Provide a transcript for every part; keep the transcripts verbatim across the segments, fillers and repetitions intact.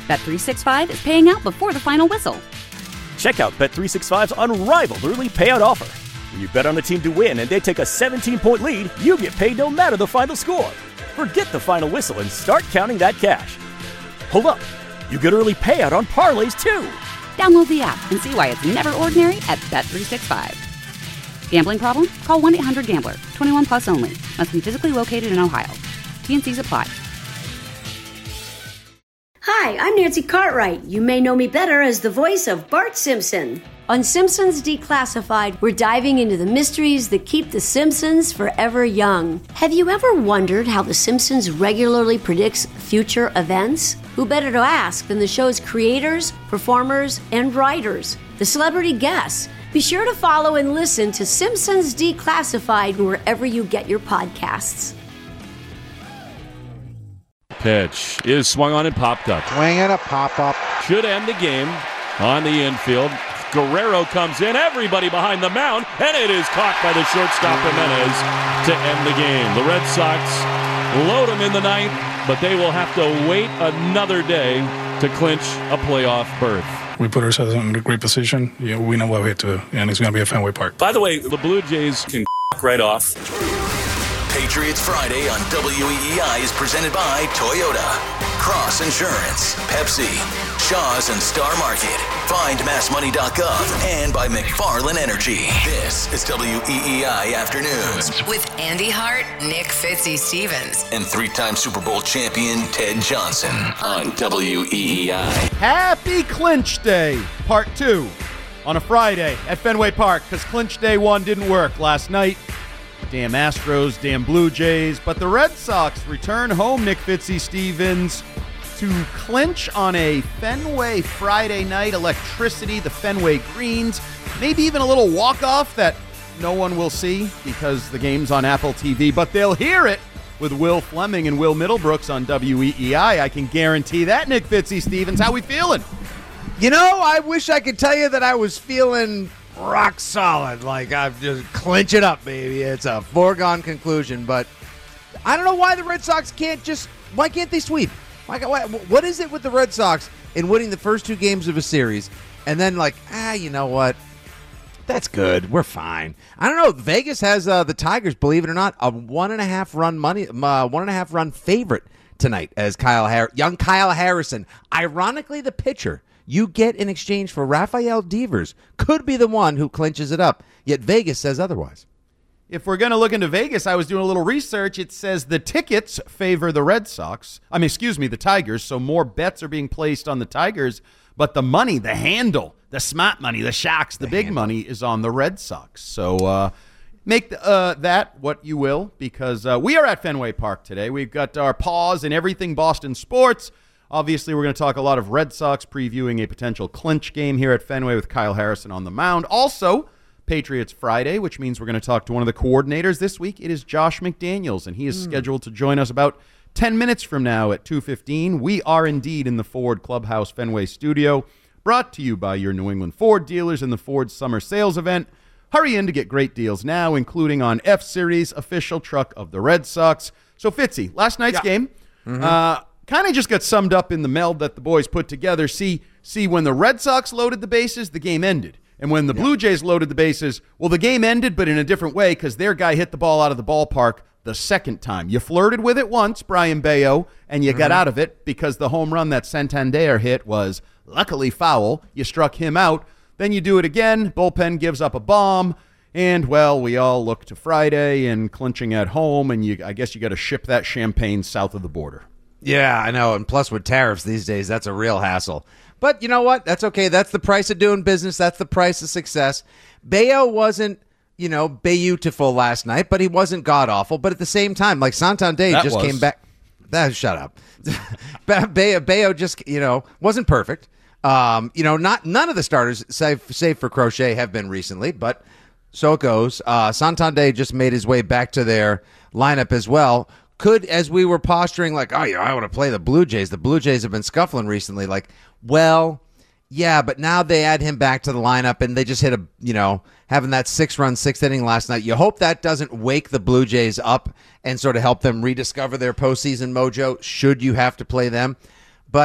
Bet three sixty-five is paying out before the final whistle. Check out Bet three sixty-five's unrivaled early payout offer. When you bet on a team to win and they take a seventeen-point lead, you get paid no matter the final score. Forget the final whistle and start counting that cash. Hold up. You get early payout on parlays, too. Download the app and see why it's never ordinary at Bet three sixty-five. Gambling problem? Call one eight hundred gambler. twenty-one plus only. Must be physically located in Ohio. T N Cs apply. Hi, I'm Nancy Cartwright. You may know me better as the voice of Bart Simpson. On Simpsons Declassified, we're diving into the mysteries that keep the Simpsons forever young. Have you ever wondered how The Simpsons regularly predicts future events? Who better to ask than the show's creators, performers, and writers, the celebrity guests? Be sure to follow and listen to Simpsons Declassified wherever you get your podcasts. Pitch is swung on and popped up. Swing and a pop-up. Should end the game on the infield. Guerrero comes in, everybody behind the mound, and it is caught by the shortstop Jimenez to end the game. The Red Sox load them in the ninth, but they will have to wait another day to clinch a playoff berth. We put ourselves in a great position. You know, we know what we have to, and it's going to be at Fenway Park. By the way, the Blue Jays can right off. Patriots Friday on W E E I is presented by Toyota, Cross Insurance, Pepsi, Shaw's and Star Market. Find mass money dot gov and by McFarland Energy. This is W E E I Afternoons with Andy Hart, Nick Fitzy-Stevens, and three-time Super Bowl champion Ted Johnson on W E E I. Happy Clinch Day, Part two, on a Friday at Fenway Park, because Clinch Day one didn't work last night. Damn Astros, damn Blue Jays. But the Red Sox return home, Nick Fitzy-Stevens, to clinch on a Fenway Friday night. Electricity, the Fenway Greens. Maybe even a little walk-off that no one will see because the game's on Apple T V. But they'll hear it with Will Fleming and Will Middlebrooks on W E E I. I can guarantee that, Nick Fitzy-Stevens. How we feeling? You know, I wish I could tell you that I was feeling rock solid, like I've just clinch it up, baby. It's a foregone conclusion, but I don't know why the Red Sox can't just, why can't they sweep? Why, why, what is it with the Red Sox in winning the first two games of a series and then like, ah, you know what? That's good. We're fine. I don't know. Vegas has uh, the Tigers, believe it or not, a one and a half run money, uh, one and a half run favorite tonight as Kyle Har- young Kyle Harrison, ironically the pitcher you get in exchange for Rafael Devers, could be the one who clinches it up. Yet Vegas says otherwise. If we're going to look into Vegas, I was doing a little research. It says the tickets favor the Red Sox. I mean, excuse me, the Tigers. So more bets are being placed on the Tigers. But the money, the handle, the smart money, the shocks, the, the big handle. money is on the Red Sox. So uh, make uh, that what you will, because uh, we are at Fenway Park today. We've got our paws in everything Boston sports. Obviously, we're going to talk a lot of Red Sox, previewing a potential clinch game here at Fenway with Kyle Harrison on the mound. Also, Patriots Friday, which means we're going to talk to one of the coordinators this week. It is Josh McDaniels, and he is mm. scheduled to join us about ten minutes from now at two fifteen. We are indeed in the Ford Clubhouse Fenway studio, brought to you by your New England Ford dealers in the Ford Summer Sales Event. Hurry in to get great deals now, including on F-Series, official truck of the Red Sox. So, Fitzy, last night's yeah. game, mm-hmm. uh, kind of just got summed up in the meld that the boys put together. See, see, when the Red Sox loaded the bases, the game ended. And when the yeah. Blue Jays loaded the bases, well, the game ended, but in a different way because their guy hit the ball out of the ballpark the second time. You flirted with it once, Brian Bayo, and you mm-hmm. got out of it because the home run that Santander hit was luckily foul. You struck him out. Then you do it again. Bullpen gives up a bomb. And, well, we all look to Friday and clinching at home, and you, I guess you got to ship that champagne south of the border. Yeah, I know, and plus with tariffs these days, that's a real hassle. But you know what? That's okay. That's the price of doing business. That's the price of success. Bayo wasn't, you know, beautiful last night, but he wasn't god-awful. But at the same time, like Santander that just was. came back. That, shut up. Bayo, Bayo just, you know, wasn't perfect. Um, you know, not none of the starters, save, save for Crochet, have been recently, but so it goes. Uh, Santander just made his way back to their lineup as well. Could, as we were posturing, like, oh, yeah, I want to play the Blue Jays. The Blue Jays have been scuffling recently. Like, well, yeah, but now they add him back to the lineup, and they just hit a, you know, having that six-run, sixth inning last night. You hope that doesn't wake the Blue Jays up and sort of help them rediscover their postseason mojo, should you have to play them. But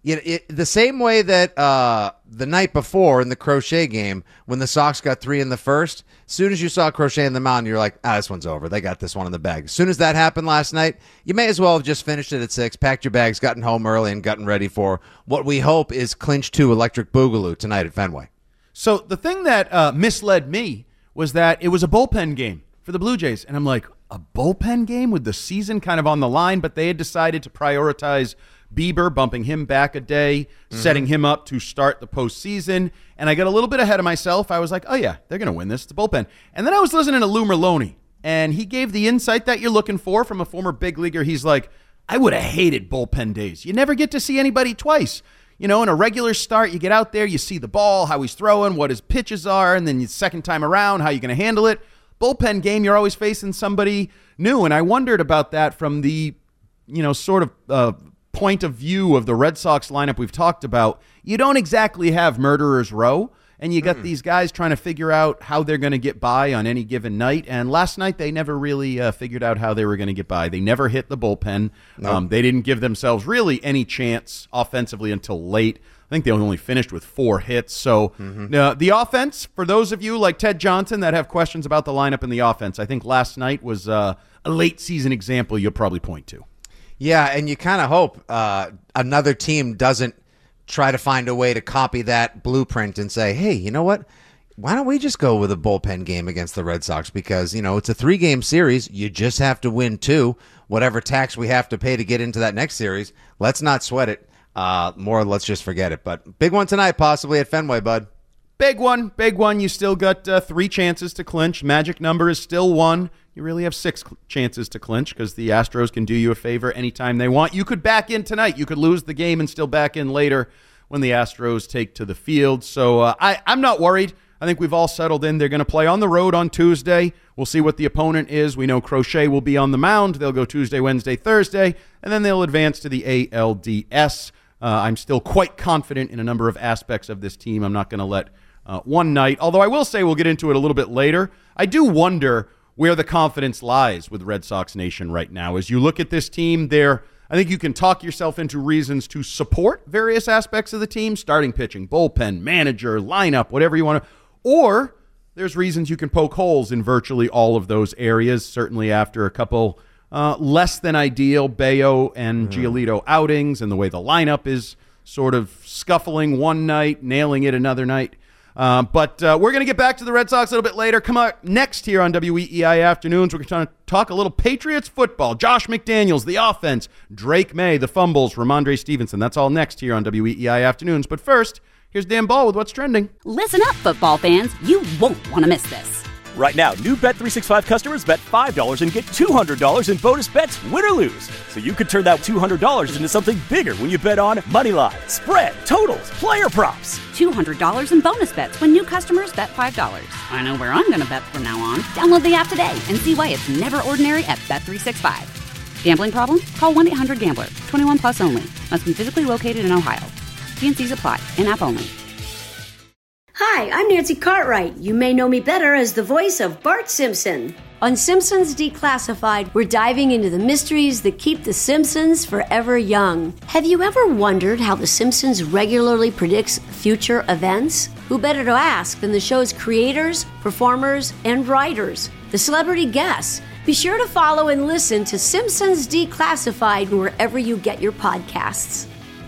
You know, it, the same way that uh, the night before in the Crochet game, when the Sox got three in the first, as soon as you saw Crochet in the mound, you're like, ah, this one's over. They got this one in the bag. As soon as that happened last night, you may as well have just finished it at six, packed your bags, gotten home early, and gotten ready for what we hope is clinch two Electric Boogaloo tonight at Fenway. So the thing that uh, misled me was that it was a bullpen game for the Blue Jays. And I'm like, a bullpen game with the season kind of on the line, but they had decided to prioritize Bieber, bumping him back a day, mm-hmm. setting him up to start the postseason. And I got a little bit ahead of myself. I was like, oh, yeah, they're going to win this. It's a bullpen. And then I was listening to Lou Merloni, and he gave the insight that you're looking for from a former big leaguer. He's like, I would have hated bullpen days. You never get to see anybody twice. You know, in a regular start, you get out there, you see the ball, how he's throwing, what his pitches are, and then the second time around, how you're going to handle it. Bullpen game, you're always facing somebody new. And I wondered about that from the, you know, sort of uh, point of view of the Red Sox lineup we've talked about. You don't exactly have murderer's row, and you got mm. these guys trying to figure out how they're going to get by on any given night. And last night, they never really uh, figured out how they were going to get by. They never hit the bullpen. Nope. Um, they didn't give themselves really any chance offensively until late. I think they only finished with four hits. So mm-hmm. uh, the offense, for those of you like Ted Johnson that have questions about the lineup and the offense, I think last night was uh, a late season example you'll probably point to. Yeah, and you kind of hope uh, another team doesn't try to find a way to copy that blueprint and say, hey, you know what? Why don't we just go with a bullpen game against the Red Sox? Because, you know, it's a three-game series. You just have to win two. Whatever tax we have to pay to get into that next series, let's not sweat it. Uh, more, let's just forget it. But big one tonight, possibly at Fenway, bud. Big one, big one. You still got uh, three chances to clinch. Magic number is still one. You really have six cl- chances to clinch because the Astros can do you a favor anytime they want. You could back in tonight. You could lose the game and still back in later when the Astros take to the field. So uh, I, I'm not worried. I think we've all settled in. They're going to play on the road on Tuesday. We'll see what the opponent is. We know Crochet will be on the mound. They'll go Tuesday, Wednesday, Thursday, and then they'll advance to the A L D S. Uh, I'm still quite confident in a number of aspects of this team. I'm not going to let uh, one night, although I will say we'll get into it a little bit later. I do wonder where the confidence lies with Red Sox Nation right now. As you look at this team, there, I think you can talk yourself into reasons to support various aspects of the team, starting pitching, bullpen, manager, lineup, whatever you want to, or there's reasons you can poke holes in virtually all of those areas, certainly after a couple Uh, less than ideal Bayo and mm. Giolito outings and the way the lineup is sort of scuffling one night, nailing it another night. Uh, but uh, we're going to get back to the Red Sox a little bit later. Come on, next here on W E E I Afternoons, we're going to talk a little Patriots football. Josh McDaniels, the offense. Drake May, the fumbles. Ramondre Stevenson. That's all next here on W E E I Afternoons. But first, here's Dan Ball with what's trending. Listen up, football fans. You won't want to miss this. Right now, new Bet three sixty-five customers bet five dollars and get two hundred dollars in bonus bets, win or lose. So you could turn that two hundred dollars into something bigger when you bet on moneyline, spread, totals, player props. two hundred dollars in bonus bets when new customers bet five dollars. I know where I'm going to bet from now on. Download the app today and see why it's never ordinary at Bet three sixty-five. Gambling problem? Call one eight hundred gambler. twenty-one plus only. Must be physically located in Ohio. T and C's apply. In-app only. Hi, I'm Nancy Cartwright. You may know me better as the voice of Bart Simpson. On Simpsons Declassified, we're diving into the mysteries that keep The Simpsons forever young. Have you ever wondered how The Simpsons regularly predicts future events? Who better to ask than the show's creators, performers, and writers, the celebrity guests? Be sure to follow and listen to Simpsons Declassified wherever you get your podcasts.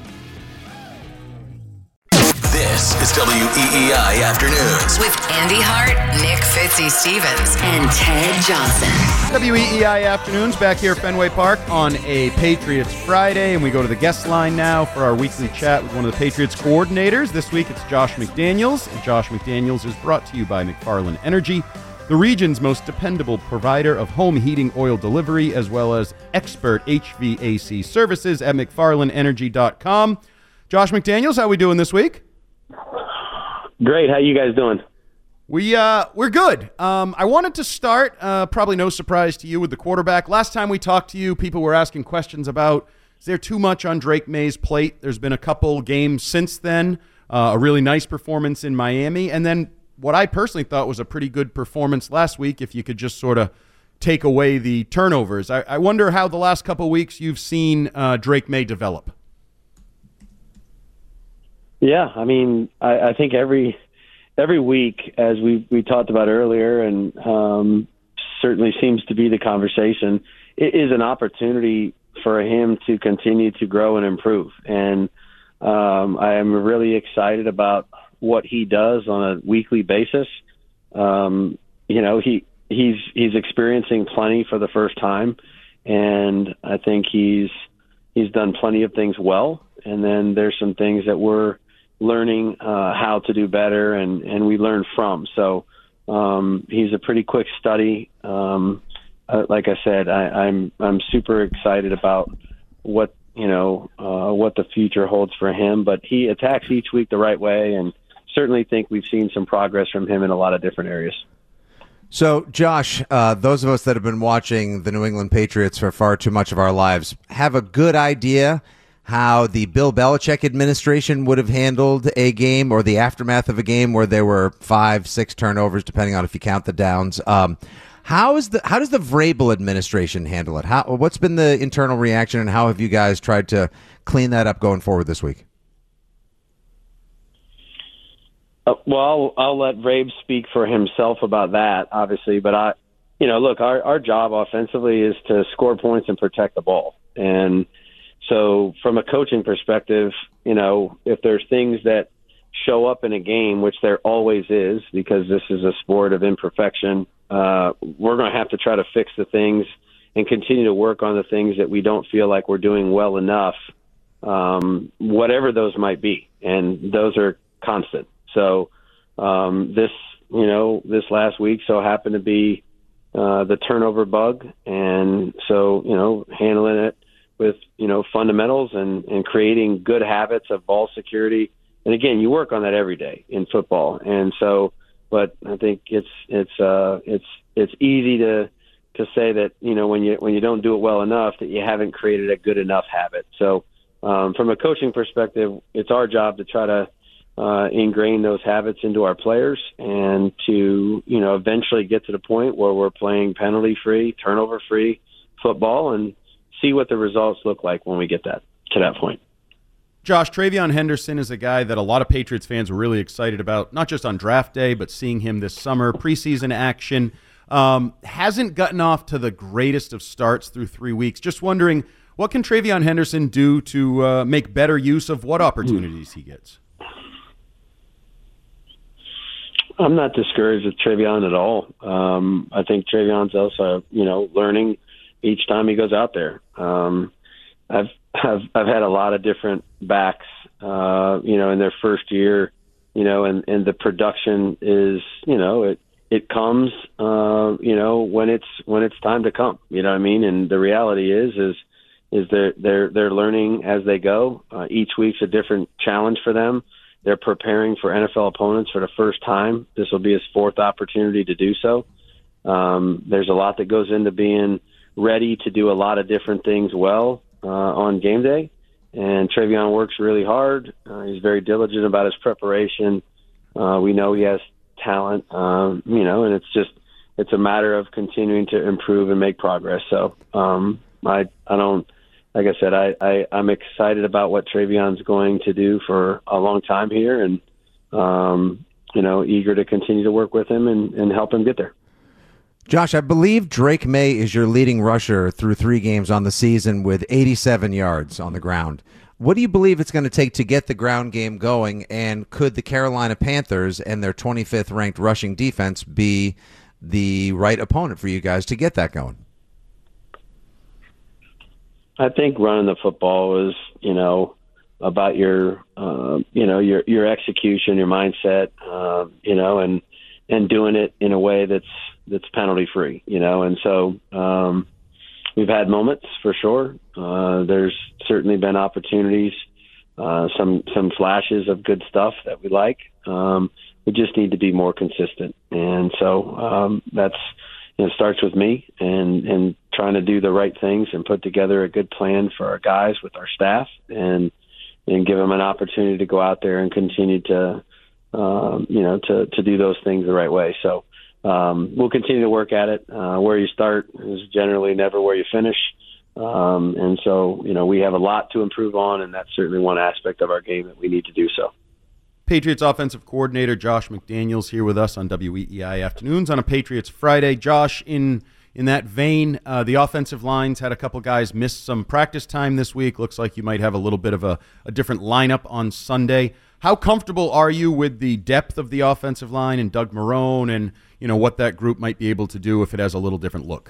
This is W E E I Afternoons with Andy Hart, Nick Fitzy Stevens, and Ted Johnson. W E E I Afternoons back here at Fenway Park on a Patriots Friday, and we go to the guest line now for our weekly chat with one of the Patriots coordinators. This week it's Josh McDaniels, and Josh McDaniels is brought to you by McFarland Energy, the region's most dependable provider of home heating oil delivery, as well as expert H V A C services at McFarland Energy dot com. Josh McDaniels, how are we doing this week? Great. How you guys doing? We, uh, we're good. Um, I wanted to start, uh, probably no surprise to you, with the quarterback. Last time we talked to you, people were asking questions about, is there too much on Drake May's plate? There's been a couple games since then, uh, a really nice performance in Miami, and then what I personally thought was a pretty good performance last week, if you could just sort of take away the turnovers. I, I wonder how the last couple weeks you've seen uh, Drake May develop. Yeah, I mean, I, I think every every week, as we we talked about earlier, and um, certainly seems to be the conversation, it is an opportunity for him to continue to grow and improve. And um, I am really excited about what he does on a weekly basis. Um, you know, he he's he's experiencing plenty for the first time, and I think he's he's done plenty of things well. And then there's some things that we're learning uh, how to do better, and, and we learn from. So um, he's a pretty quick study. Um, uh, like I said, I, I'm I'm super excited about what you know uh, what the future holds for him. But he attacks each week the right way, and certainly think we've seen some progress from him in a lot of different areas. So, Josh, uh, those of us that have been watching the New England Patriots for far too much of our lives have a good idea how the Bill Belichick administration would have handled a game or the aftermath of a game where there were five, six turnovers, depending on if you count the downs. Um, how is the how does the Vrabel administration handle it? How what's been the internal reaction, and how have you guys tried to clean that up going forward this week? Uh, well, I'll, I'll let Vrabel speak for himself about that, obviously. But I, you know, look, our our job offensively is to score points and protect the ball, and so from a coaching perspective, you know, if there's things that show up in a game, which there always is, because this is a sport of imperfection, uh, we're going to have to try to fix the things and continue to work on the things that we don't feel like we're doing well enough, um, whatever those might be. And those are constant. So um, this, you know, this last week so happened to be uh, the turnover bug. And so, you know, handling it with, you know, fundamentals and, and creating good habits of ball security. And again, you work on that every day in football. And so, but I think it's, it's, uh, it's, it's easy to, to say that, you know, when you, when you don't do it well enough, that you haven't created a good enough habit. So um, from a coaching perspective, it's our job to try to uh, ingrain those habits into our players and to, you know, eventually get to the point where we're playing penalty free, turnover free football, and see what the results look like when we get that to that point. Josh, TreVeyon Henderson is a guy that a lot of Patriots fans were really excited about, not just on draft day, but seeing him this summer, preseason action. Um, hasn't gotten off to the greatest of starts through three weeks. Just wondering, what can TreVeyon Henderson do to uh, make better use of what opportunities he gets? I'm not discouraged with TreVeyon at all. Um, I think TreVeyon's also, you know, learning each time he goes out there. Um, I've, I've, I've had a lot of different backs, uh, you know, in their first year, you know, and, and the production is, you know, it, it comes, uh, you know, when it's, when it's time to come, you know what I mean? And the reality is, is, is they're, they're, they're learning as they go. Uh, each week's a different challenge for them. They're preparing for N F L opponents for the first time. This will be his fourth opportunity to do so. Um, there's a lot that goes into being ready to do a lot of different things well uh, on game day. And TreVeyon works really hard. Uh, he's very diligent about his preparation. Uh, we know he has talent, um, you know, and it's just, it's a matter of continuing to improve and make progress. So um, I, I don't, like I said, I, I, I'm excited about what TreVeyon's going to do for a long time here, and, um, you know, eager to continue to work with him and, and help him get there. Josh, I believe Drake May is your leading rusher through three games on the season with eighty-seven yards on the ground. What do you believe it's going to take to get the ground game going, and could the Carolina Panthers and their twenty-fifth ranked rushing defense be the right opponent for you guys to get that going? I think running the football is, you know, about your, uh, you know, your your execution, your mindset, uh, you know, and and doing it in a way that's that's penalty free, you know. And so um, we've had moments for sure. Uh, there's certainly been opportunities, uh, some some flashes of good stuff that we like. Um, we just need to be more consistent, and so um, that's, you know, starts with me and and trying to do the right things and put together a good plan for our guys with our staff, and and give them an opportunity to go out there and continue to, um, you know, to to do those things the right way. So um, we'll continue to work at it. Uh, where you start is generally never where you finish. Um, and so, you know, we have a lot to improve on, and that's certainly one aspect of our game that we need to do so. Patriots offensive coordinator Josh McDaniels here with us on W E E I Afternoons on a Patriots Friday. Josh, in in that vein, uh, the offensive lines had a couple guys miss some practice time this week. Looks like you might have a little bit of a, a different lineup on Sunday. How comfortable are you with the depth of the offensive line and Doug Marrone and, you know, what that group might be able to do if it has a little different look?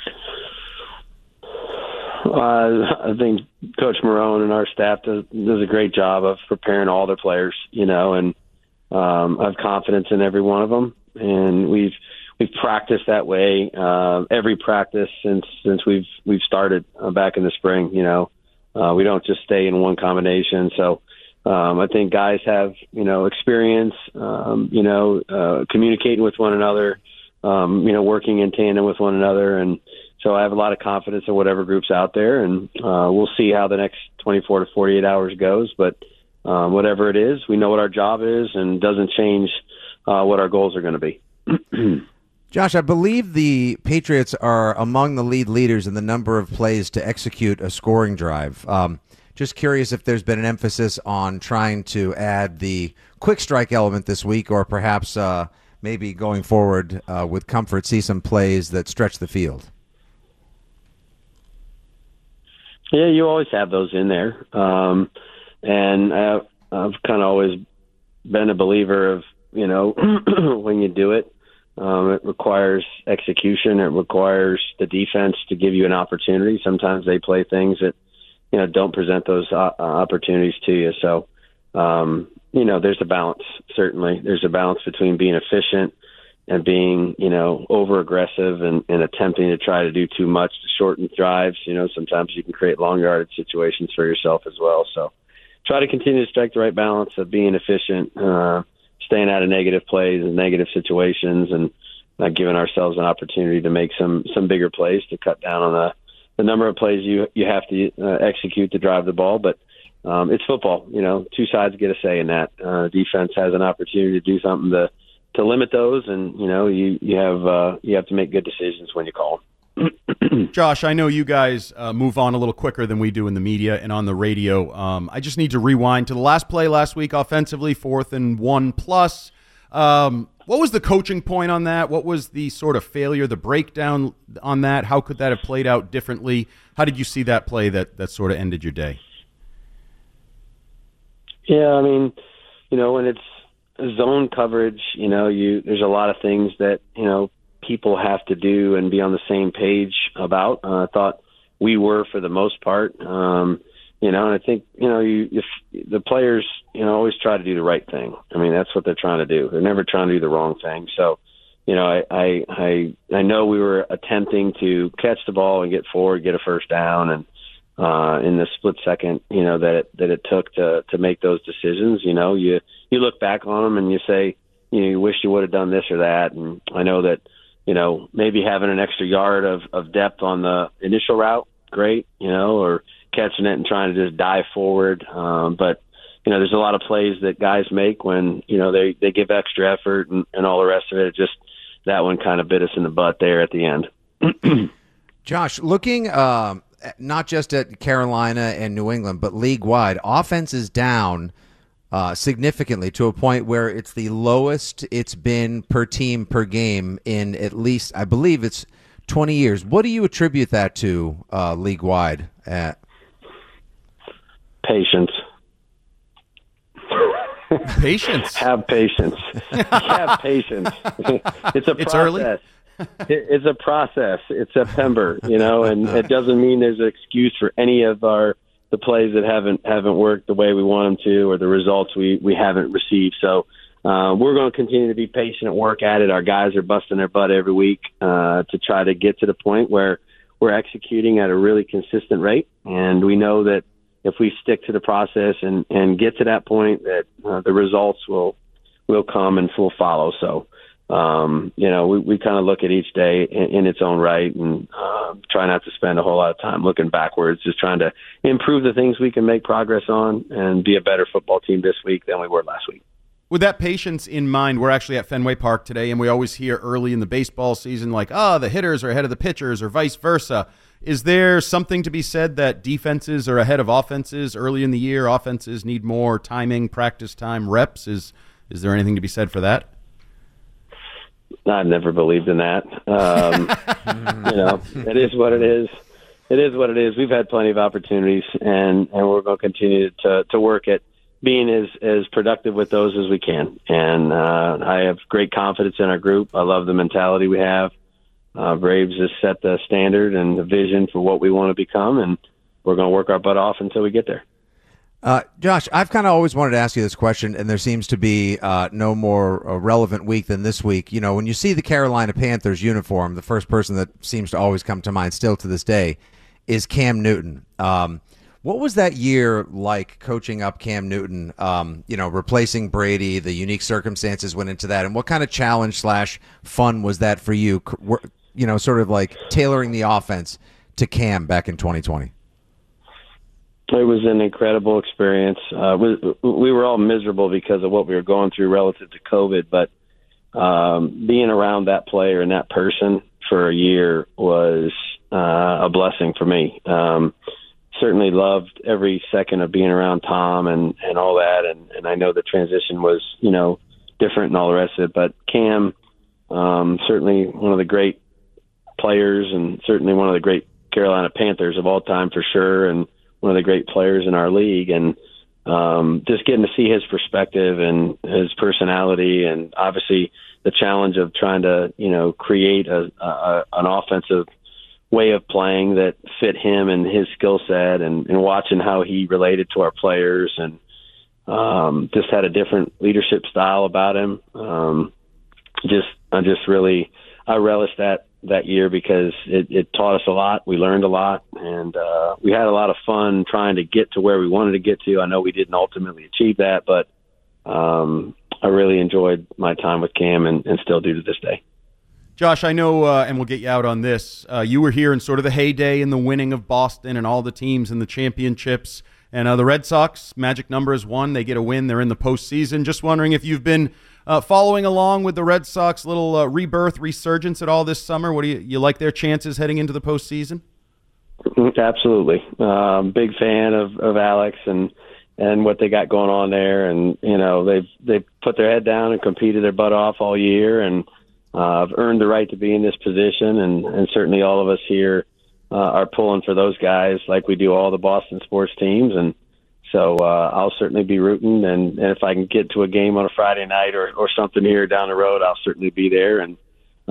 Uh, I think Coach Marrone and our staff does, does a great job of preparing all their players, you know, and um, I have confidence in every one of them. And we've we've practiced that way uh, every practice since since we've we've started uh, back in the spring. You know, uh, we don't just stay in one combination. So um, I think guys have you know experience, um, you know, uh, communicating with one another, um, you know, working in tandem with one another, and so I have a lot of confidence in whatever group's out there, and uh, we'll see how the next twenty-four to forty-eight hours goes. But um, whatever it is, we know what our job is, and doesn't change uh, what our goals are going to be. Josh, I believe the Patriots are among the lead leaders in the number of plays to execute a scoring drive. Um, just curious if there's been an emphasis on trying to add the quick strike element this week, or perhaps uh, maybe going forward uh, with comfort, see some plays that stretch the field. Yeah, you always have those in there. Um, and I, I've kind of always been a believer of, you know, when you do it, um, it requires execution. It requires the defense to give you an opportunity. Sometimes they play things that, you know, don't present those uh, opportunities to you. So, um, you know, there's a balance, certainly. There's a balance between being efficient and being, you know, over aggressive and, and attempting to try to do too much to shorten drives. You know, sometimes you can create long yardage situations for yourself as well. So try to continue to strike the right balance of being efficient, uh, staying out of negative plays and negative situations, and not giving ourselves an opportunity to make some, some bigger plays to cut down on the, the number of plays you, you have to uh, execute to drive the ball. But um, it's football, you know, two sides get a say in that. Uh, defense has an opportunity to do something to, to limit those, and you know you you have uh, you have to make good decisions when you call them. Josh, I know you guys uh, move on a little quicker than we do in the media and on the radio. Um, I just need to rewind to the last play last week offensively, fourth and one plus. Um, what was the coaching point on that? What was the sort of failure, the breakdown on that? How could that have played out differently? How did you see that play that that sort of ended your day? Yeah, I mean, you know, when it's zone coverage, you know, you there's a lot of things that, you know, people have to do and be on the same page about. Uh, I thought we were for the most part, um, you know, and I think, you know, you if the players, you know, always try to do the right thing. I mean, that's what they're trying to do. They're never trying to do the wrong thing. So, you know, I I I, I know we were attempting to catch the ball and get forward, get a first down, and uh, in the split second, you know, that it, that it took to to make those decisions, you know, you you look back on them and you say, you know, you wish you would have done this or that. And I know that, you know, maybe having an extra yard of, of depth on the initial route, great, you know, or catching it and trying to just dive forward. Um, but, you know, there's a lot of plays that guys make when, you know, they, they give extra effort and, and all the rest of it. Just that one kind of bit us in the butt there at the end. Josh, looking um, not just at Carolina and New England, but league-wide, offense is down Uh, significantly to a point where it's the lowest it's been per team per game in at least, I believe it's twenty years. What do you attribute that to uh, league-wide? At? Patience. Patience. Have patience. Have patience. It's a process. It's early. It's a process. It's September, you know, and it doesn't mean there's an excuse for any of our the plays that haven't haven't worked the way we want them to, or the results we, we haven't received. So uh, we're going to continue to be patient and work at it. Our guys are busting their butt every week uh, to try to get to the point where we're executing at a really consistent rate. And we know that if we stick to the process and, and get to that point, that uh, the results will will come and will follow. So, um, you know, we, we kind of look at each day in, in its own right, and uh, try not to spend a whole lot of time looking backwards, just trying to improve the things we can make progress on and be a better football team this week than we were last week. With that patience in mind, we're actually at Fenway Park today, and we always hear early in the baseball season like, oh, the hitters are ahead of the pitchers or vice versa. Is there something to be said that defenses are ahead of offenses early in the year? Offenses need more timing, practice time, reps. Is is there anything to be said for that? I've never believed in that. Um, you know, it is what it is. It is what it is. We've had plenty of opportunities, and, and we're going to continue to, to work at being as, as productive with those as we can. And uh, I have great confidence in our group. I love the mentality we have. Uh, Braves has set the standard and the vision for what we want to become, and we're going to work our butt off until we get there. Uh, Josh, I've kind of always wanted to ask you this question, and there seems to be uh, no more uh, relevant week than this week. You know, when you see the Carolina Panthers uniform, the first person that seems to always come to mind still to this day is Cam Newton. Um, what was that year like coaching up Cam Newton, um, you know, replacing Brady? The unique circumstances went into that, and what kind of challenge slash fun was that for you, you know, sort of like tailoring the offense to Cam back in twenty twenty? It was an incredible experience. Uh, we, we were all miserable because of what we were going through relative to COVID, but um, being around that player and that person for a year was uh, a blessing for me. Um, certainly loved every second of being around Tom and, and all that, and, and I know the transition was, you know, different and all the rest of it, but Cam, um, certainly one of the great players and certainly one of the great Carolina Panthers of all time for sure, and one of the great players in our league, and um, just getting to see his perspective and his personality, and obviously the challenge of trying to, you know, create a, a an offensive way of playing that fit him and his skill set, and, and watching how he related to our players, and um, just had a different leadership style about him. Um, just, I just really, I relish that. that year because it, it taught us a lot. We learned a lot, and uh, we had a lot of fun trying to get to where we wanted to get to. I know we didn't ultimately achieve that, but um, I really enjoyed my time with Cam, and, and still do to this day. Josh, I know, uh, and we'll get you out on this, uh, you were here in sort of the heyday in the winning of Boston and all the teams and the championships, and uh, the Red Sox, magic number is one. They get a win. They're in the postseason. Just wondering if you've been Uh, following along with the Red Sox little uh, rebirth, resurgence at all this summer. What do you, you like their chances heading into the postseason? Absolutely. Um, big fan of, of Alex and, and what they got going on there. And, you know, they've, they've put their head down and competed their butt off all year, and uh, have earned the right to be in this position. And, and certainly all of us here uh, are pulling for those guys like we do all the Boston sports teams. And, So uh, I'll certainly be rooting, and, and if I can get to a game on a Friday night or, or something here down the road, I'll certainly be there and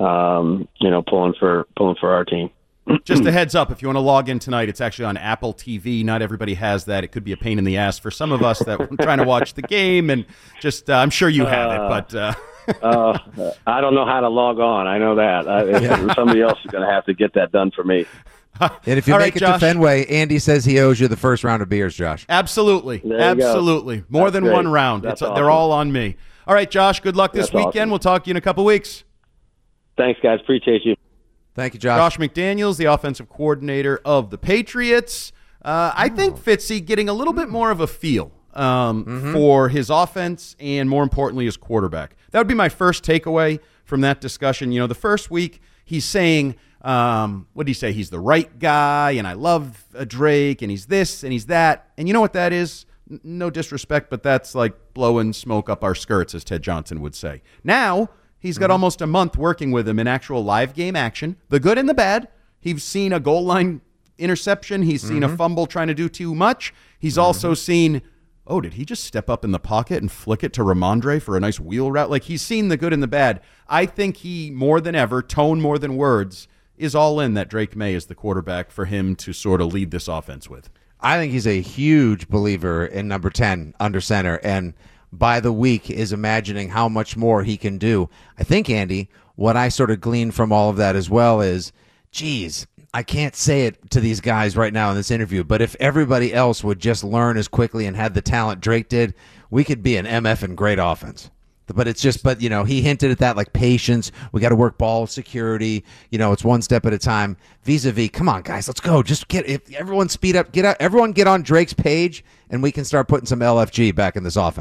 um, you know pulling for pulling for our team. Just a heads up, if you want to log in tonight, it's actually on Apple T V. Not everybody has that. It could be a pain in the ass for some of us that are trying to watch the game, and just uh, I'm sure you have it, but uh... uh, I don't know how to log on. I know that. I, yeah. Somebody else is going to have to get that done for me. And if you All make right, it Josh. to Fenway, Andy says he owes you the first round of beers, Josh. Absolutely. Absolutely. Go. More That's than great. one round. That's it's awesome. They're all on me. All right, Josh, good luck this That's weekend. awesome. We'll talk to you in a couple weeks. Thanks, guys. Appreciate you. Thank you, Josh. Josh McDaniels, the offensive coordinator of the Patriots. Uh, I think Fitzy getting a little bit more of a feel um, Mm-hmm. for his offense and, more importantly, his quarterback. That would be my first takeaway from that discussion. You know, the first week he's saying, um, what did he say? He's the right guy, and I love uh, Drake, and he's this, and he's that. And you know what that is? N- no disrespect, but that's like blowing smoke up our skirts, as Ted Johnson would say. Now he's got Mm-hmm. almost a month working with him in actual live game action, the good and the bad. He's seen a goal line interception. He's seen Mm-hmm. a fumble trying to do too much. He's mm-hmm. also seen, oh, did he just step up in the pocket and flick it to Ramondre for a nice wheel route? Like, he's seen the good and the bad. I think he, more than ever, tone more than words, is all in that Drake May is the quarterback for him to sort of lead this offense with. I think he's a huge believer in number ten under center, and by the week is imagining how much more he can do. I think, Andy, what I sort of gleaned from all of that as well is, geez, I can't say it to these guys right now in this interview, but if everybody else would just learn as quickly and had the talent Drake did, we could be an M F and great offense. But it's just, but, you know, he hinted at that, like patience. We got to work ball security. You know, it's one step at a time. Vis-a-vis, come on, guys, let's go. Just get, if everyone speed up, get out, everyone get on Drake's page, and we can start putting some L F G back in this offense.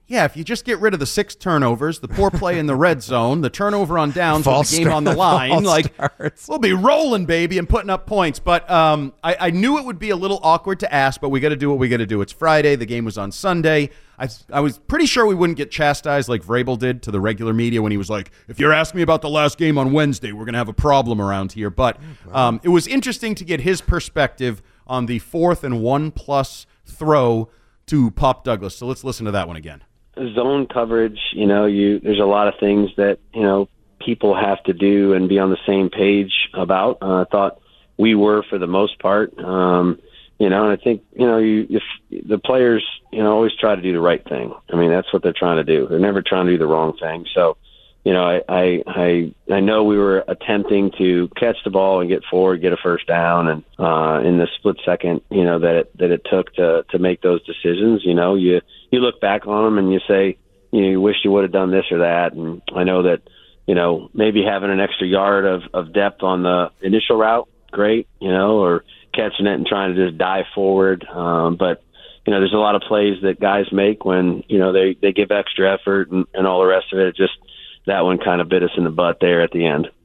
yeah, if you just get rid of the six turnovers, the poor play in the red zone, the turnover on downs with the game on the line, like starts. We'll be rolling, baby, and putting up points. But um, I, I knew it would be a little awkward to ask, but we got to do what we got to do. It's Friday. The game was on Sunday. I, I was pretty sure we wouldn't get chastised like Vrabel did to the regular media when he was like, if you're asking me about the last game on Wednesday, we're going to have a problem around here. But um, it was interesting to get his perspective on the fourth and one plus throw to Pop Douglas. So let's listen to that one again. Zone coverage, you know, you there's a lot of things that, you know, people have to do and be on the same page about. Uh, I thought we were for the most part, um, you know, and I think, you know, you, if the players, you know, always try to do the right thing. I mean, that's what they're trying to do. They're never trying to do the wrong thing. So, you know, I, I, I, I know we were attempting to catch the ball and get forward, get a first down, and uh, in the split second, you know, that it, that it took to, to make those decisions, you know, you, you look back on them and you say, you know, you wish you would have done this or that. And I know that, you know, maybe having an extra yard of, of depth on the initial route, great, you know, or catching it and trying to just dive forward. Um, but, you know, there's a lot of plays that guys make when, you know, they, they give extra effort and, and all the rest of it. It just, that one kind of bit us in the butt there at the end.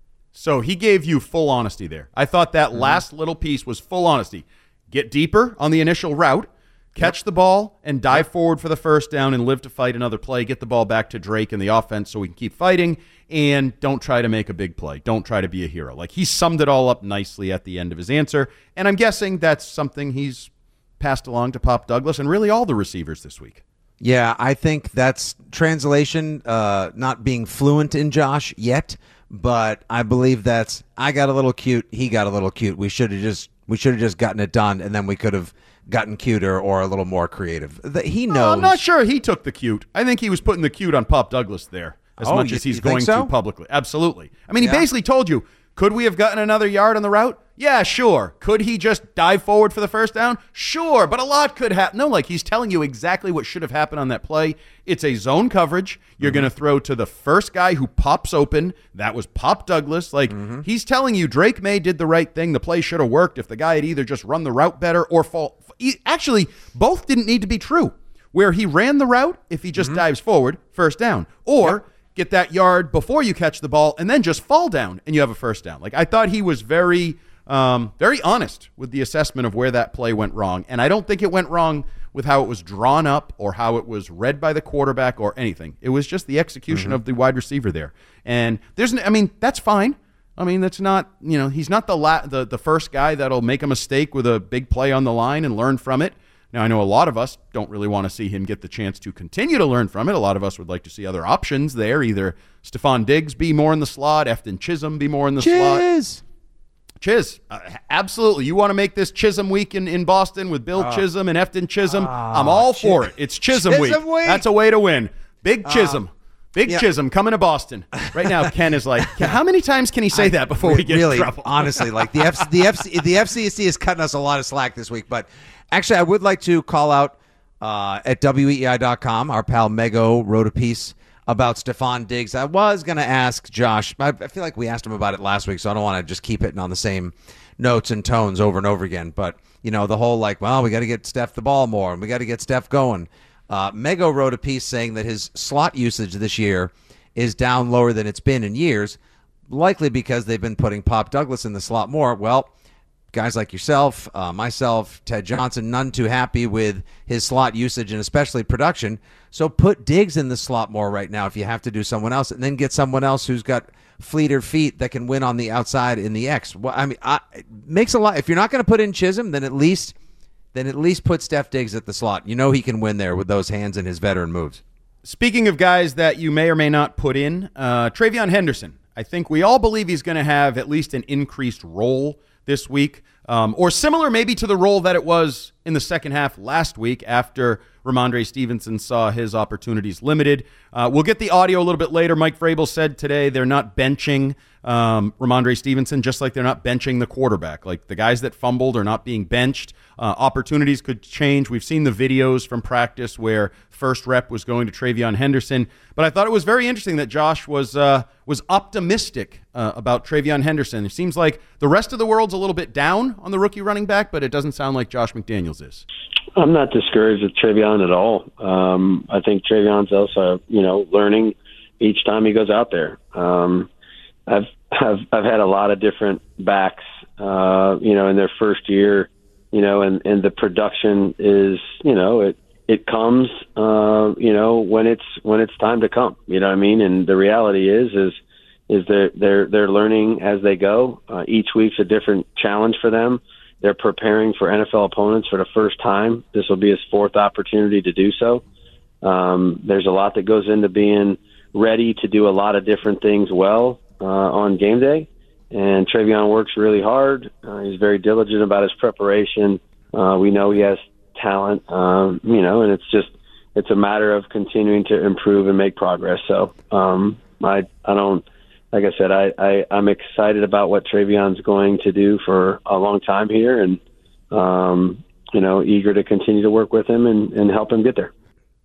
So he gave you full honesty there. I thought that mm-hmm. last little piece was full honesty. Get deeper on the initial route, catch yep. the ball, and dive yep. forward for the first down and live to fight another play. Get the ball back to Drake and the offense so we can keep fighting, and don't try to make a big play. Don't try to be a hero. Like, he summed it all up nicely at the end of his answer, and I'm guessing that's something he's passed along to Pop Douglas and really all the receivers this week. Yeah, I think that's translation, uh, not being fluent in Josh yet, but I believe that's I got a little cute, he got a little cute. We should have just we should have just gotten it done, and then we could have gotten cuter or a little more creative. The, he knows. Uh, I'm not sure he took the cute. I think he was putting the cute on Pop Douglas there as oh, much you, as he's you going so? to publicly. Absolutely. I mean, he yeah. basically told you, could we have gotten another yard on the route? Yeah, sure. Could he just dive forward for the first down? Sure, but a lot could happen. No, like, he's telling you exactly what should have happened on that play. It's a zone coverage. You're mm-hmm. going to throw to the first guy who pops open. That was Pop Douglas. Like, mm-hmm. he's telling you Drake May did the right thing. The play should have worked if the guy had either just run the route better or fall. Actually, both didn't need to be true. Where he ran the route, if he just mm-hmm. dives forward, first down. Or yep. get that yard before you catch the ball and then just fall down and you have a first down. Like, I thought he was very... Um, very honest with the assessment of where that play went wrong. And I don't think it went wrong with how it was drawn up or how it was read by the quarterback or anything. It was just the execution mm-hmm. of the wide receiver there. And there's, I mean, that's fine. I mean, that's not, you know, he's not the la- the, the first guy that'll make a mistake with a big play on the line and learn from it. Now, I know a lot of us don't really want to see him get the chance to continue to learn from it. A lot of us would like to see other options there. Either Stephon Diggs be more in the slot, Efton Chisholm be more in the Cheers. slot. Chiz, uh, absolutely. You want to make this Chisholm week in, in Boston with Bill uh, Chisholm and Efton Chisholm? Uh, I'm all Ch- for it. It's Chisholm, Chisholm week. week. That's a way to win. Big Chisholm. Uh, Big yeah. Chisholm coming to Boston. Right now, Ken is like, how many times can he say I, that before we get really, in trouble? Honestly, like the F- the F- the F C C is cutting us a lot of slack this week. But actually, I would like to call out uh, at W E E I dot com, our pal Mego wrote a piece about Stephon Diggs. I was going to ask Josh. I feel like we asked him about it last week, so I don't want to just keep hitting on the same notes and tones over and over again. But, you know, the whole like, well, we got to get Steph the ball more, and we got to get Steph going. Uh, Mego wrote a piece saying that his slot usage this year is down lower than it's been in years, likely because they've been putting Pop Douglas in the slot more. Well, guys like yourself, uh, myself, Ted Johnson, none too happy with his slot usage and especially production. So put Diggs in the slot more right now if you have to do someone else, and then get someone else who's got fleeter feet that can win on the outside in the X. Well, I mean, I, it makes a lot. If you're not going to put in Chisholm, then at least then at least put Steph Diggs at the slot. You know he can win there with those hands and his veteran moves. Speaking of guys that you may or may not put in, uh, TreVeyon Henderson. I think we all believe he's going to have at least an increased role this week, um, or similar maybe to the role that it was in the second half last week after Ramondre Stevenson saw his opportunities limited. Uh, we'll get the audio a little bit later. Mike Vrabel said today they're not benching um, Ramondre Stevenson, just like they're not benching the quarterback. Like, the guys that fumbled are not being benched. Uh, opportunities could change. We've seen the videos from practice where first rep was going to TreVeyon Henderson. But I thought it was very interesting that Josh was uh, was optimistic uh, about TreVeyon Henderson. It seems like the rest of the world's a little bit down on the rookie running back, but it doesn't sound like Josh McDaniels is. I'm not discouraged with TreVeyon none at all. Um, I think Travion's also, you know, learning each time he goes out there. Um, I've, I've, I've had a lot of different backs, uh, you know, in their first year, you know, and, and the production is, you know, it, it comes, uh, you know, when it's, when it's time to come, you know what I mean? And the reality is, is, is they're, they're, they're learning as they go. Uh, each week's a different challenge for them. They're preparing for N F L opponents for the first time. This will be his fourth opportunity to do so. Um, there's a lot that goes into being ready to do a lot of different things well uh, on game day. And Travion works really hard. Uh, he's very diligent about his preparation. Uh, we know he has talent, um, you know, and it's just, it's a matter of continuing to improve and make progress. So um, I, I don't, like I said, I, I, I'm excited about what Travion's going to do for a long time here, and, um, you know, eager to continue to work with him and, and help him get there.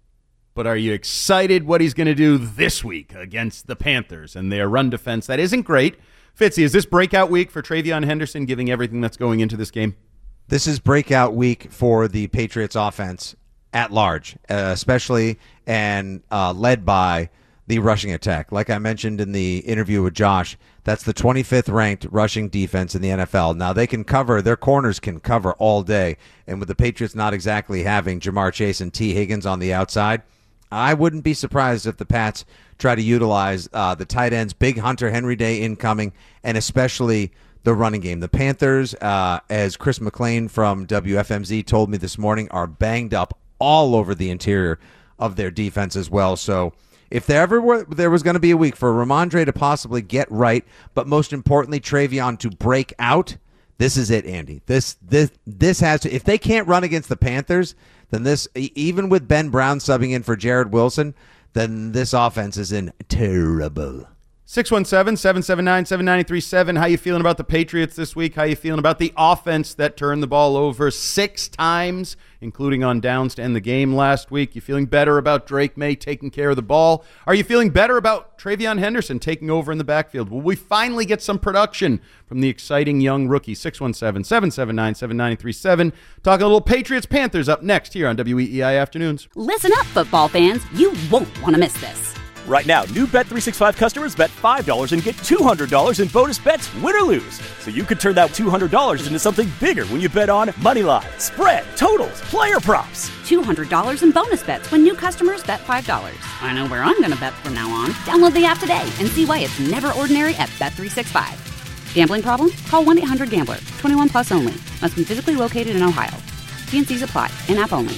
But are you excited what he's going to do this week against the Panthers and their run defense? That isn't great. Fitzy, is this breakout week for Travion Henderson, giving everything that's going into this game? This is breakout week for the Patriots offense at large, uh, especially and uh, led by the rushing attack. Like I mentioned in the interview with Josh, that's the twenty-fifth ranked rushing defense in the N F L. Now, they can cover, their corners can cover all day, and with the Patriots not exactly having Jamar Chase and T. Higgins on the outside, I wouldn't be surprised if the Pats try to utilize uh, the tight ends, big Hunter Henry Day incoming, and especially the running game. The Panthers, uh, as Chris McLean from W F M Z told me this morning, are banged up all over the interior of their defense as well. So if there ever were, there was going to be a week for Ramondre to possibly get right, but most importantly, Travion to break out, this is it, Andy. This this this has to. If they can't run against the Panthers, then this, even with Ben Brown subbing in for Jared Wilson, then this offense is in terrible. six one seven, seven seven nine, seven nine three seven. How you feeling about the Patriots this week? How you feeling about the offense that turned the ball over six times, including on downs to end the game last week? You feeling better about Drake May taking care of the ball? Are you feeling better about Travion Henderson taking over in the backfield? Will we finally get some production from the exciting young rookie? six one seven, seven seven nine, seven nine three seven. Talking a little Patriots-Panthers up next here on W E E I Afternoons. Listen up, football fans. You won't want to miss this. Right now, new Bet three sixty-five customers bet five dollars and get two hundred dollars in bonus bets, win or lose. So you could turn that two hundred dollars into something bigger when you bet on money line, spread, totals, player props. two hundred dollars in bonus bets when new customers bet five dollars. I know where I'm going to bet from now on. Download the app today and see why it's never ordinary at Bet three sixty-five. Gambling problem? Call one eight hundred gambler. twenty-one plus only. Must be physically located in Ohio. T and C's apply. In-app only.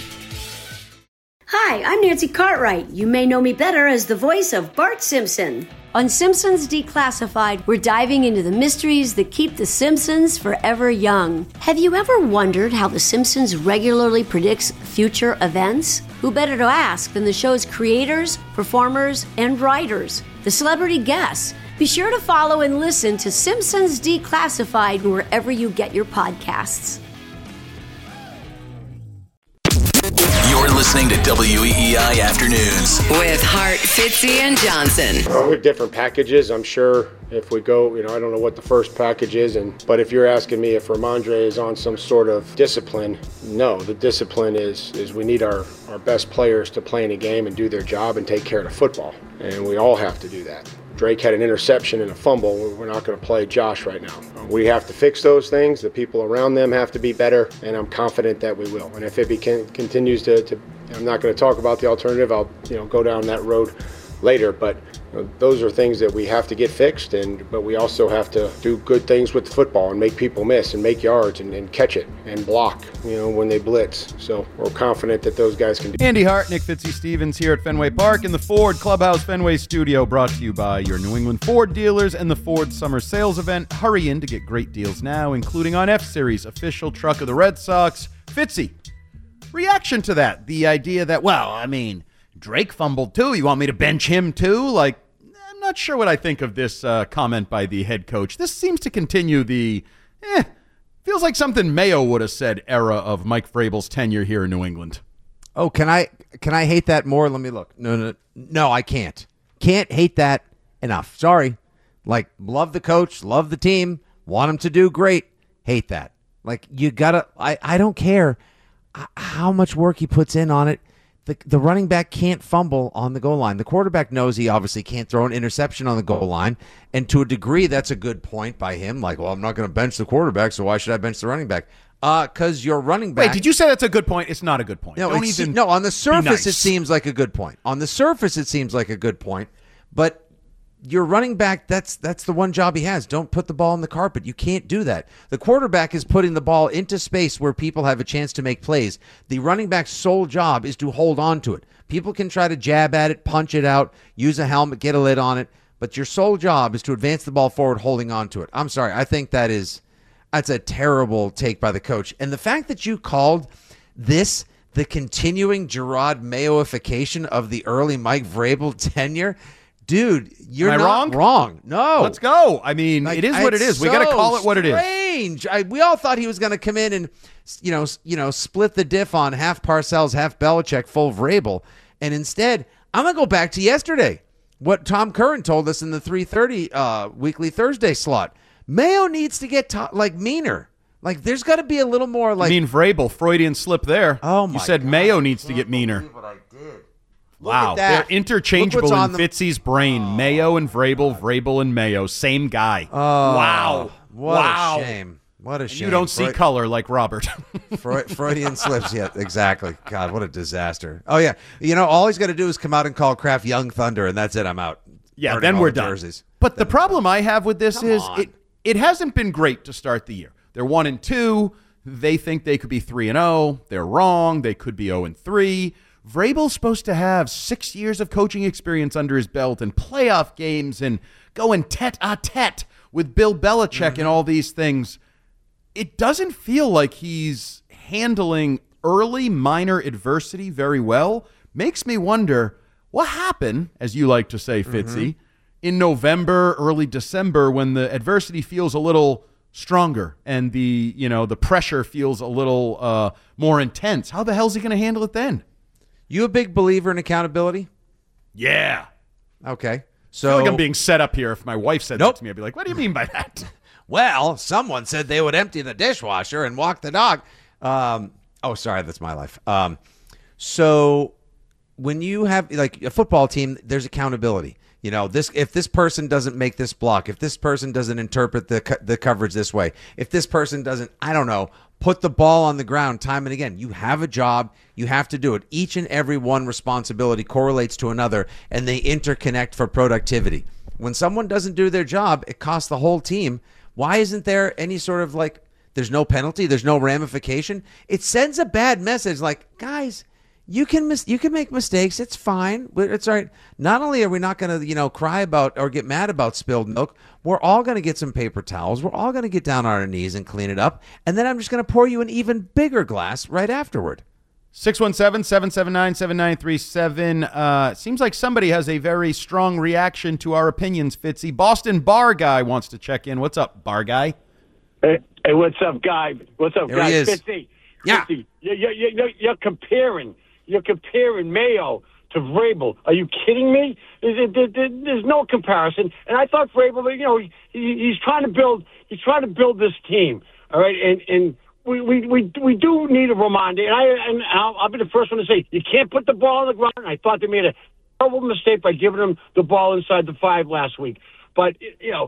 Hi, I'm Nancy Cartwright. You may know me better as the voice of Bart Simpson. On Simpsons Declassified, we're diving into the mysteries that keep the Simpsons forever young. Have you ever wondered how the Simpsons regularly predicts future events? Who better to ask than the show's creators, performers, and writers, the celebrity guests? Be sure to follow and listen to Simpsons Declassified wherever you get your podcasts. You're listening to W E E I Afternoons with Hart, Fitzy, and Johnson. Well, with different packages, I'm sure if we go, you know, I don't know what the first package is, and but if you're asking me if Ramondre is on some sort of discipline, no. The discipline is is we need our, our best players to play in a game and do their job and take care of the football, and we all have to do that. Drake had an interception and a fumble. We're not going to play Josh right now. We have to fix those things. The people around them have to be better, and I'm confident that we will. And if it beca- continues to, to, I'm not going to talk about the alternative. I'll, you know, go down that road later. But you know, those are things that we have to get fixed. And but we also have to do good things with the football and make people miss and make yards and, and catch it and block. You know, when they blitz. So we're confident that those guys can do. Andy Hart, Nick Fitzy Stevens here at Fenway Park in the Ford Clubhouse Fenway Studio, brought to you by your New England Ford dealers and the Ford Summer Sales Event. Hurry in to get great deals now, including on F-Series, official truck of the Red Sox. Fitzy, reaction to that? The idea that, well, I mean, Drake fumbled too. You want me to bench him too? Like, I'm not sure what I think of this uh, comment by the head coach. This seems to continue the, eh, feels like something Mayo would have said era of Mike Vrabel's tenure here in New England. Oh, can I can I hate that more? Let me look. No, no, no, I can't. Can't hate that enough. Sorry. Like, love the coach, love the team, want him to do great. Hate that. Like, you gotta, I, I don't care how much work he puts in on it. The, the running back can't fumble on the goal line. The quarterback knows he obviously can't throw an interception on the goal line. And to a degree, that's a good point by him. Like, well, I'm not going to bench the quarterback, so why should I bench the running back? Uh, because your running back... Wait, did you say that's a good point? It's not a good point. No, Don't it's, even no on the surface, nice. It seems like a good point. On the surface, it seems like a good point. But your running back, that's that's the one job he has. Don't put the ball on the carpet. You can't do that. The quarterback is putting the ball into space where people have a chance to make plays. The running back's sole job is to hold on to it. People can try to jab at it, punch it out, use a helmet, get a lid on it, but your sole job is to advance the ball forward, holding on to it. I'm sorry. I think that is that's a terrible take by the coach. And the fact that you called this the continuing Gerard Mayoification of the early Mike Vrabel tenure, dude, you're Am I not wrong? wrong. No. Let's go. I mean, Like, it is what it it's is. We got to so call it what it is. Strange. I, we all thought he was going to come in and, you know, s- you know, split the diff on half Parcells, half Belichick, full Vrabel, and instead, I'm going to go back to yesterday. What Tom Curran told us in the three thirty uh, weekly Thursday slot. Mayo needs to get to- like meaner. Like there's got to be a little more like. I mean, Vrabel, Freudian slip there. Oh my You said God. Mayo needs to get meaner. What I did. Wow, at that. they're interchangeable Look in what's on the- Fitzy's brain. Mayo and Vrabel, Vrabel and Mayo, same guy. Oh, wow, What wow. a shame. What a And shame. you don't see Freud- color like Robert. Freud- Freudian slips, yeah, exactly. God, what a disaster. Oh, yeah. You know, all he's got to do is come out and call Kraft Young Thunder, and that's it. I'm out. Yeah, Burning then all we're the done. jerseys. But the problem I have with this Come is on. it it hasn't been great to start the year. They're one and two. They think they could be three and zero. They're wrong. They could be zero and three. Vrabel's supposed to have six years of coaching experience under his belt and playoff games and going tete a tete with Bill Belichick Mm-hmm. and all these things. It doesn't feel like he's handling early minor adversity very well. Makes me wonder what happened, as you like to say, Fitzy, Mm-hmm. in November, early December, when the adversity feels a little stronger and the you know the pressure feels a little uh, more intense. How the hell is he going to handle it then? You a big believer in accountability? Yeah. Okay. I So feel like I'm being set up here. If my wife said Nope. that to me, I'd be like, what do you mean by that? Well, someone said they would empty the dishwasher and walk the dog. Um, oh, sorry, that's my life. Um, so when you have like a football team, there's accountability. You know, this if this person doesn't make this block, if this person doesn't interpret the co- the coverage this way, if this person doesn't, I don't know, put the ball on the ground time and again, you have a job, you have to do it. Each and every one responsibility correlates to another, and they interconnect for productivity. When someone doesn't do their job, it costs the whole team. Why isn't there any sort of like, there's no penalty, there's no ramification? It sends a bad message like, guys, you can mis- you can make mistakes. It's fine. It's all right. Not only are we not going to, you know, cry about or get mad about spilled milk, we're all going to get some paper towels. We're all going to get down on our knees and clean it up. And then I'm just going to pour you an even bigger glass right afterward. six one seven, seven seven nine, seven nine three seven. Uh, seems like somebody has a very strong reaction to our opinions, Fitzy. Boston Bar Guy wants to check in. What's up, Bar Guy? Hey, hey what's up, guy? What's up, There guy? he is. Fitzy. Yeah. Fitzy, you're, you're, you're, you're comparing. You're comparing Mayo to Vrabel. Are you kidding me? There- there- there- There's no comparison. And I thought Vrabel, you know, he, he's trying to build. He's trying to build this team. All right, and and we we we, we do need a reminder. And I and I'll, I'll be the first one to say you can't put the ball on the ground. I thought they made a terrible mistake by giving him the ball inside the five last week. But, you know,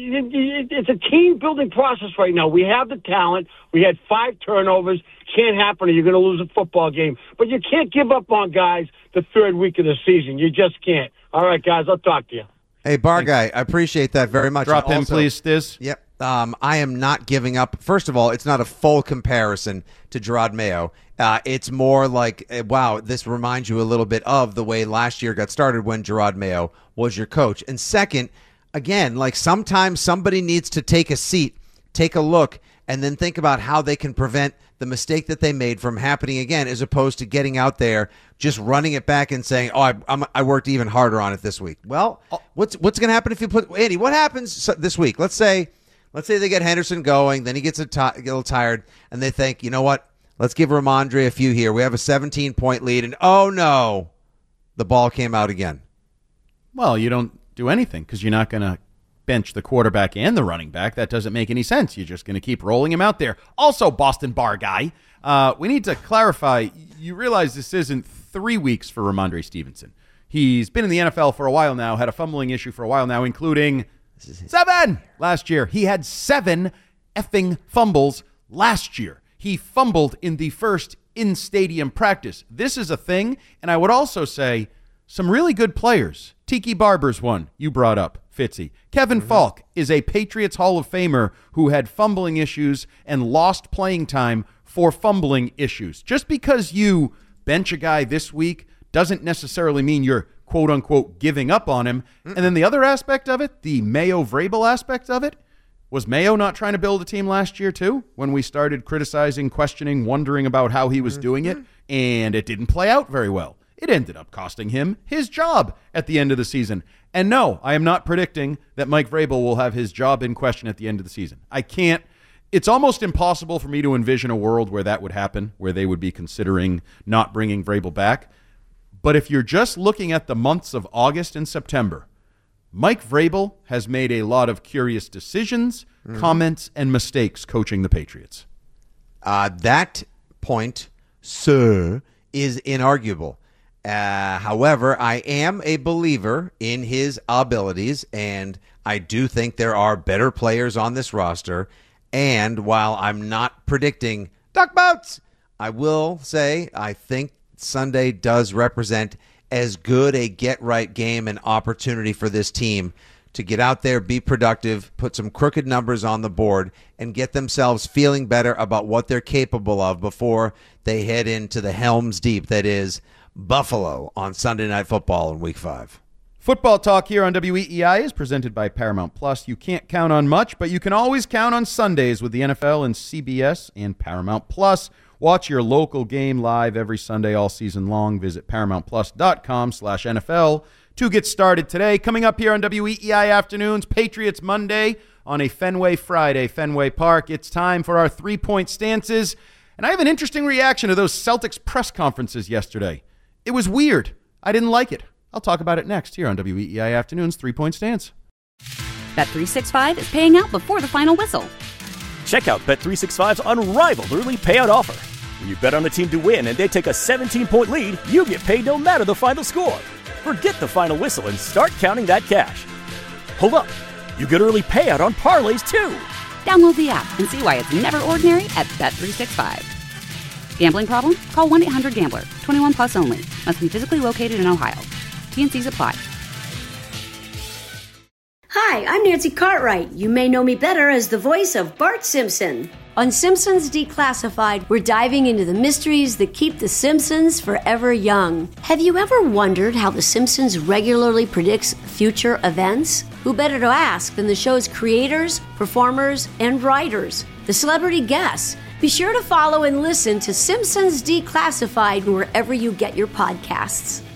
it's a team-building process right now. We have the talent. We had five turnovers. Can't happen or you're going to lose a football game. But you can't give up on guys the third week of the season. You just can't. All right, guys, I'll talk to you. Hey, Bar Guy, I appreciate that very much. Drop And him, also- please, Stiz. Yep. Um, I am not giving up. First of all, it's not a full comparison to Gerard Mayo. Uh, it's more like, uh, wow, this reminds you a little bit of the way last year got started when Gerard Mayo was your coach. And second, again, like sometimes somebody needs to take a seat, take a look, and then think about how they can prevent the mistake that they made from happening again, as opposed to getting out there, just running it back and saying, oh, I, I'm, I worked even harder on it this week. Well, what's what's going to happen if you put, Andy, what happens this week? Let's say let's say they get Henderson going, then he gets a, t- a little tired, and they think, you know what, let's give Ramondre a few here. We have a seventeen-point lead, and oh, no, the ball came out again. Well, you don't do anything because you're not going to bench the quarterback and the running back. That doesn't make any sense. You're just going to keep rolling him out there. Also, Boston Bar Guy, uh, we need to clarify. You realize this isn't three weeks for Ramondre Stevenson. He's been in the N F L for a while now, had a fumbling issue for a while now, including seven last year. He had seven effing fumbles last year. He fumbled in the first in-stadium practice. This is a thing, and I would also say some really good players. Tiki Barber's one you brought up, Fitzy. Kevin mm-hmm. Falk is a Patriots Hall of Famer who had fumbling issues and lost playing time for fumbling issues. Just because you bench a guy this week doesn't necessarily mean you're quote-unquote giving up on him. Mm-mm. And then the other aspect of it, the Mayo Vrabel aspect of it, was Mayo not trying to build a team last year too when we started criticizing, questioning, wondering about how he was mm-hmm. doing it? And it didn't play out very well. It ended up costing him his job at the end of the season. And no, I am not predicting that Mike Vrabel will have his job in question at the end of the season. I can't. It's almost impossible for me to envision a world where that would happen, where they would be considering not bringing Vrabel back. But if you're just looking at the months of August and September, Mike Vrabel has made a lot of curious decisions, mm. comments, and mistakes coaching the Patriots. Uh, that point, sir, is inarguable. Uh, however, I am a believer in his abilities, and I do think there are better players on this roster. And while I'm not predicting duck boats, I will say I think Sunday does represent as good a get-right game and opportunity for this team to get out there, be productive, put some crooked numbers on the board, and get themselves feeling better about what they're capable of before they head into the Helms Deep that is Buffalo on Sunday Night Football in Week five. Football Talk here on W E E I is presented by Paramount Plus. You can't count on much, but you can always count on Sundays with the N F L and C B S and Paramount Plus. Watch your local game live every Sunday all season long. Visit ParamountPlus.com slash NFL to get started today. Coming up here on W E E I Afternoons, Patriots Monday on a Fenway Friday, Fenway Park. It's time for our three-point stances. And I have an interesting reaction to those Celtics press conferences yesterday. It was weird. I didn't like it. I'll talk about it next here on W E E I Afternoons Three-Point Stance. Bet three sixty-five is paying out before the final whistle. Check out Bet three sixty-five's unrivaled early payout offer. When you bet on a team to win and they take a seventeen-point lead, you get paid no matter the final score. Forget the final whistle and start counting that cash. Hold up. You get early payout on parlays, too. Download the app and see why it's never ordinary at Bet three sixty-five. Gambling problem? Call one eight hundred gambler. twenty-one plus only. Must be physically located in Ohio. T N Cs apply. Hi, I'm Nancy Cartwright. You may know me better as the voice of Bart Simpson. On Simpsons Declassified, we're diving into the mysteries that keep the Simpsons forever young. Have you ever wondered how the Simpsons regularly predicts future events? Who better to ask than the show's creators, performers, and writers, the celebrity guests? Be sure to follow and listen to Simpsons Declassified wherever you get your podcasts.